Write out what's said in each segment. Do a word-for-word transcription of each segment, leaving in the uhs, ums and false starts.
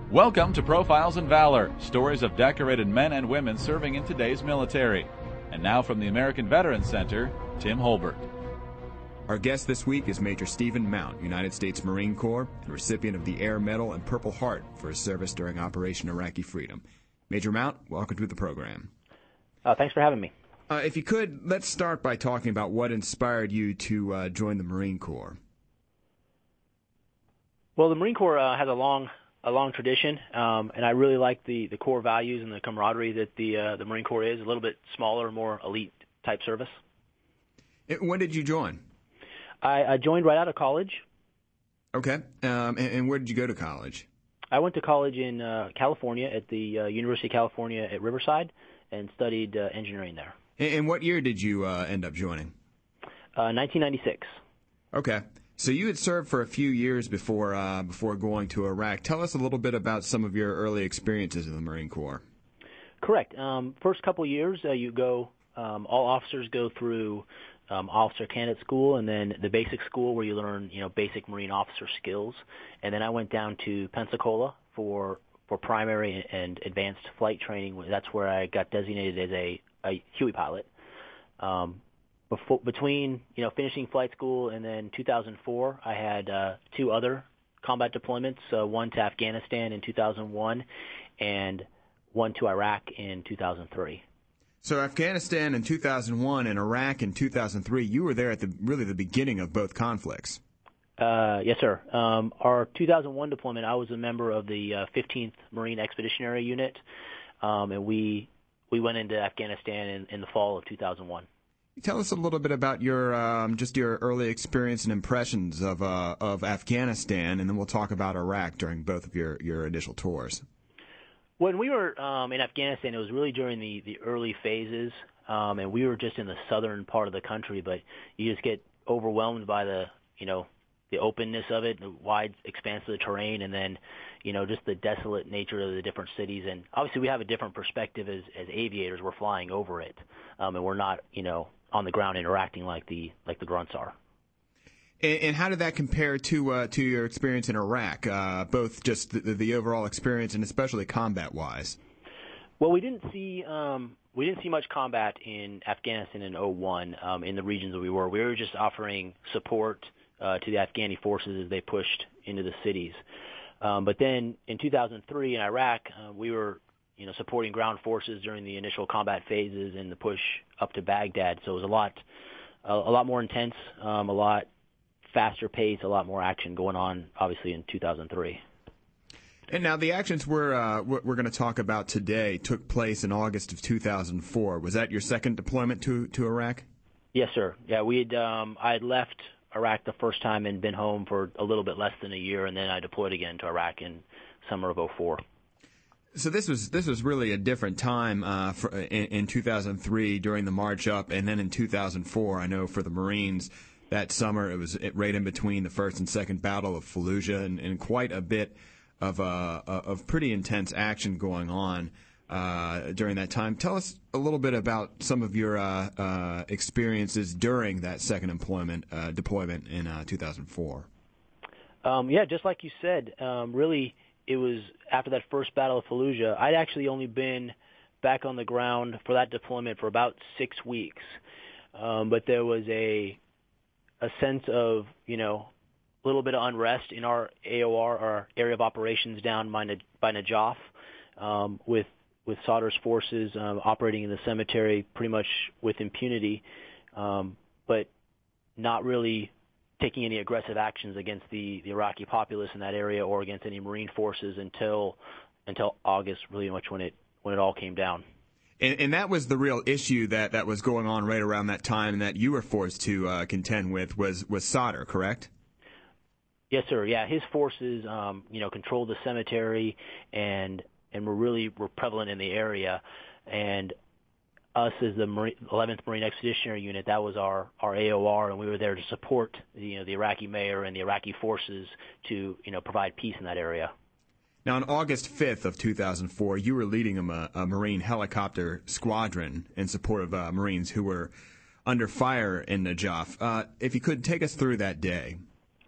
Welcome to Profiles in Valor, stories of decorated men and women serving in today's military. And now from the American Veterans Center, Tim Holbert. Our guest this week is Major Stephen Mount, United States Marine Corps, and recipient of the Air Medal and Purple Heart for his service during Operation Iraqi Freedom. Major Mount, welcome to the program. Uh, thanks for having me. Uh, if you could, let's start by talking about what inspired you to uh, join the Marine Corps. Well, the Marine Corps uh, has a long a long tradition, um, and I really like the, the core values and the camaraderie that the uh, the Marine Corps is, a little bit smaller, more elite type service. When did you join? I, I joined right out of college. Okay, um, and, and where did you go to college? I went to college in uh, California at the uh, University of California at Riverside and studied uh, engineering there. And, and what year did you uh, end up joining? Uh, nineteen ninety-six. Okay. So you had served for a few years before uh, before going to Iraq. Tell us a little bit about some of your early experiences in the Marine Corps. Correct. Um, first couple years, uh, you go. Um, all officers go through um, officer candidate school, and then the basic school where you learn, you know, basic Marine officer skills. And then I went down to Pensacola for for primary and advanced flight training. That's where I got designated as a, a Huey pilot. Um, Before, between you know finishing flight school and then two thousand four, I had uh, two other combat deployments, uh, one to Afghanistan in two thousand one and one to Iraq in two thousand three. So Afghanistan in two thousand one and Iraq in two thousand three, you were there at the really the beginning of both conflicts. Uh, yes, sir. Um, our two thousand one deployment, I was a member of the uh, fifteenth Marine Expeditionary Unit, um, and we we went into Afghanistan in, in the fall of two thousand one. Tell us a little bit about your um, just your early experience and impressions of uh, of Afghanistan, and then we'll talk about Iraq during both of your, your initial tours. When we were um, in Afghanistan, it was really during the, the early phases, um, and we were just in the southern part of the country. But you just get overwhelmed by the you know the openness of it, the wide expanse of the terrain, and then you know just the desolate nature of the different cities. And obviously, we have a different perspective as as aviators. We're flying over it, um, and we're not you know. on the ground interacting like the like the grunts are. And, and how did that compare to uh, to your experience in Iraq, uh, both just the, the overall experience and especially combat-wise? Well, we didn't see um, we didn't see much combat in Afghanistan in oh one um, in the regions that we were. We were just offering support uh, to the Afghani forces as they pushed into the cities. Um, but then in two thousand three in Iraq, uh, we were you know, supporting ground forces during the initial combat phases and the push up to Baghdad. So it was a lot, a, a lot more intense, um, a lot faster pace, a lot more action going on, obviously, in two thousand three. And now the actions we're, uh, we're going to talk about today took place in August of two thousand four. Was that your second deployment to, to Iraq? Yes, sir. Yeah, we had, um, I had left Iraq the first time and been home for a little bit less than a year, and then I deployed again to Iraq in summer of oh four. So this was this was really a different time uh, for, in, in two thousand three during the march up, and then in two thousand four, I know for the Marines that summer it was right in between the first and second battle of Fallujah, and, and quite a bit of uh, of pretty intense action going on uh, during that time. Tell us a little bit about some of your uh, uh, experiences during that second employment uh, deployment in uh, two thousand four. Um, yeah, just like you said, um, really. It was after that first battle of Fallujah. I'd actually only been back on the ground for that deployment for about six weeks, um, but there was a a sense of you know a little bit of unrest in our A O R, our area of operations down by, by Najaf, um, with with Sadr's forces um, operating in the cemetery pretty much with impunity, um, but not really taking any aggressive actions against the, the Iraqi populace in that area or against any Marine forces until until August, really much when it when it all came down. And, and that was the real issue that, that was going on right around that time, and that you were forced to uh, contend with was was Sadr, correct? Yes, sir. Yeah, his forces, um, you know, controlled the cemetery and and were really were prevalent in the area, and us as the Marine, eleventh Marine Expeditionary Unit, that was our, our A O R, and we were there to support you know the Iraqi mayor and the Iraqi forces to you know provide peace in that area. Now, on August fifth of two thousand four, you were leading a, a Marine helicopter squadron in support of uh, Marines who were under fire in Najaf. Uh, if you could take us through that day.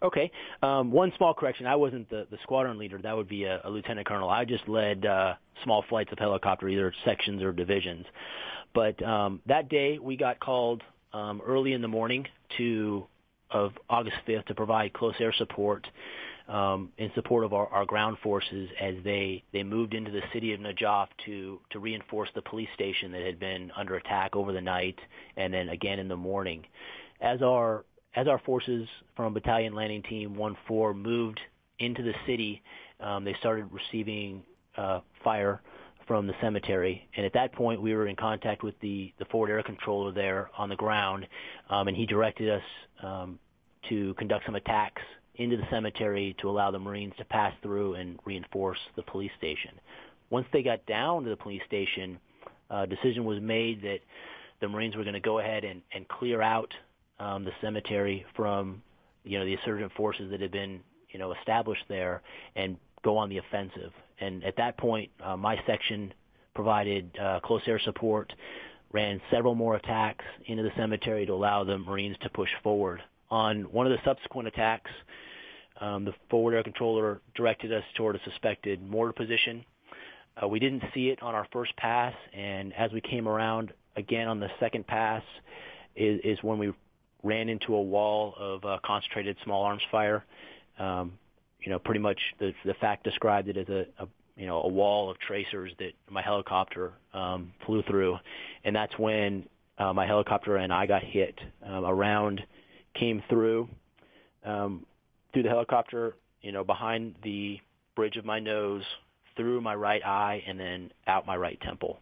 Okay. Um, one small correction. I wasn't the, the squadron leader. That would be a, a lieutenant colonel. I just led uh, small flights of helicopter, either sections or divisions. But um, that day we got called um, early in the morning to of August fifth to provide close air support um, in support of our, our ground forces as they, they moved into the city of Najaf to, to reinforce the police station that had been under attack over the night and then again in the morning. As our As our forces from Battalion Landing Team one four moved into the city, um, they started receiving uh, fire from the cemetery. And at that point, we were in contact with the, the forward air controller there on the ground, um, and he directed us um, to conduct some attacks into the cemetery to allow the Marines to pass through and reinforce the police station. Once they got down to the police station, a decision was made that the Marines were going to go ahead and, and clear out Um, the cemetery from, you know, the insurgent forces that had been, you know, established there and go on the offensive. And at that point, uh, my section provided uh, close air support, ran several more attacks into the cemetery to allow the Marines to push forward. On one of the subsequent attacks, um, the forward air controller directed us toward a suspected mortar position. Uh, we didn't see it on our first pass, and as we came around again on the second pass is, is when we ran into a wall of uh, concentrated small arms fire. Um, you know, pretty much the the fact described it as a, a you know a wall of tracers that my helicopter um, flew through, and that's when uh, my helicopter and I got hit. Um, a round came through um, through the helicopter, you know, behind the bridge of my nose, through my right eye, and then out my right temple.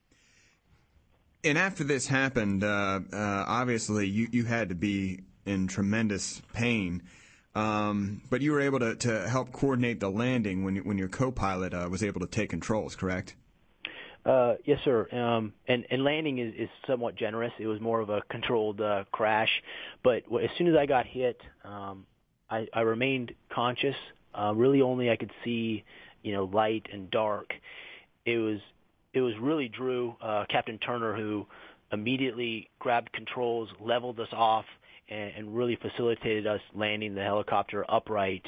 And after this happened, uh, uh, obviously you, you had to be in tremendous pain, um, but you were able to, to help coordinate the landing when you, when your co-pilot uh, was able to take controls, correct? Uh, yes, sir. Um, and, and landing is, is somewhat generous. It was more of a controlled uh, crash, but as soon as I got hit, um, I, I remained conscious. Uh, really, only I could see, you know, light and dark. It was. It was really Drew, uh, Captain Turner, who immediately grabbed controls, leveled us off, and, and really facilitated us landing the helicopter upright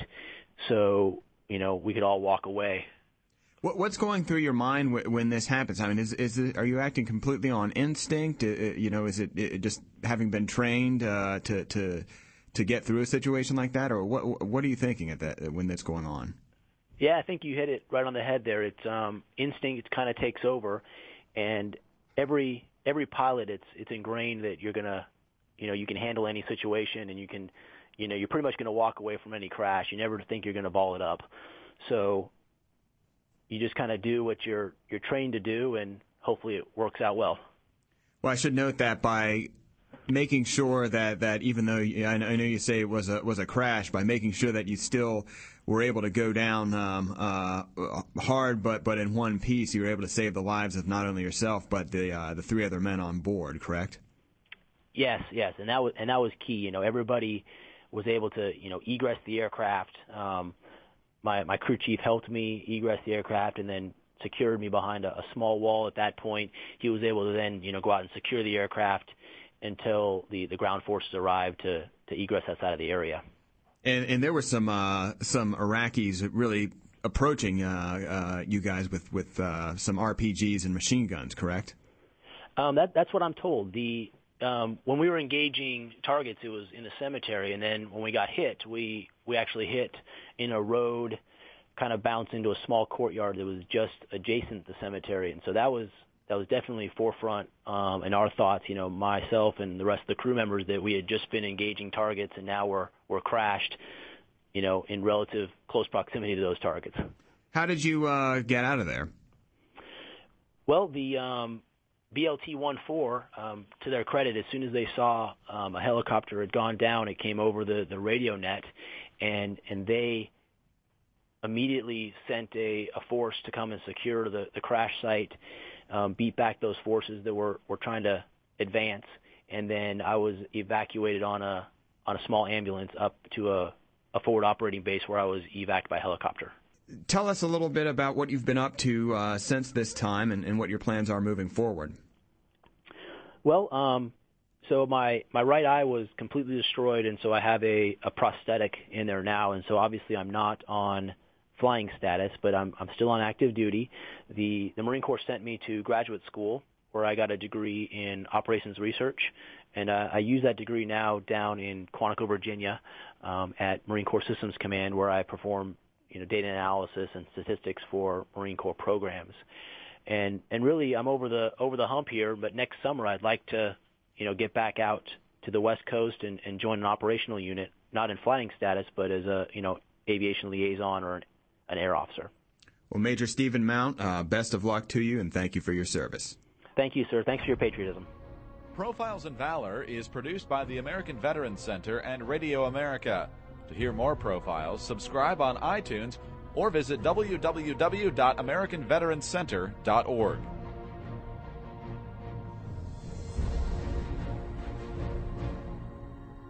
so, you know, we could all walk away. What, what's going through your mind w- when this happens? I mean, is, is it, are you acting completely on instinct? Uh, you know, is it, it just having been trained uh, to, to, to get through a situation like that? Or what, what are you thinking at that when that's going on? Yeah, I think you hit it right on the head there. It's um, instinct kind of takes over, and every every pilot, it's it's ingrained that you're gonna, you know, you can handle any situation, and you can, you know, you're pretty much gonna walk away from any crash. You never think you're gonna ball it up, so you just kind of do what you're you're trained to do, and hopefully it works out well. Well, I should note that by making sure that, that even though you, I know you say it was a was a crash, by making sure that you still were able to go down um, uh, hard, but but in one piece, you were able to save the lives of not only yourself but the uh, the three other men on board. Correct? Yes, yes, and that was and that was key. You know, everybody was able to you know egress the aircraft. Um, my my crew chief helped me egress the aircraft, and then secured me behind a, a small wall. At that point, he was able to then you know go out and secure the aircraft until the, the ground forces arrived to, to egress outside of the area. And, and there were some uh, some Iraqis really approaching uh, uh, you guys with with uh, some R P Gs and machine guns, correct? Um, that that's what I'm told. The um, when we were engaging targets, it was in the cemetery, and then when we got hit, we we actually hit in a road, kind of bounced into a small courtyard that was just adjacent to the cemetery, and so that was. That was definitely forefront um, in our thoughts, you know, myself and the rest of the crew members, that we had just been engaging targets and now we're, we're crashed, you know, in relative close proximity to those targets. How did you uh, get out of there? Well, the um, B L T one four, um, to their credit, as soon as they saw um, a helicopter had gone down, it came over the, the radio net, and, and they immediately sent a, a force to come and secure the, the crash site. Um, beat back those forces that were, were trying to advance, and then I was evacuated on a on a small ambulance up to a, a forward operating base where I was evac'd by helicopter. Tell us a little bit about what you've been up to uh, since this time and, and what your plans are moving forward. Well, um, So my, my right eye was completely destroyed, and so I have a, a prosthetic in there now, and so obviously I'm not on flying status, but I'm I'm still on active duty. The the Marine Corps sent me to graduate school where I got a degree in operations research, and uh, I use that degree now down in Quantico, Virginia, um, at Marine Corps Systems Command, where I perform you know data analysis and statistics for Marine Corps programs. And and really I'm over the over the hump here, but next summer I'd like to you know get back out to the West Coast and, and join an operational unit, not in flying status, but as a you know aviation liaison or an an air officer. Well, Major Stephen Mount, uh, best of luck to you, and thank you for your service. Thank you, sir. Thanks for your patriotism. Profiles in Valor is produced by the American Veterans Center and Radio America. To hear more profiles, subscribe on iTunes or visit w w w dot american veterans center dot org.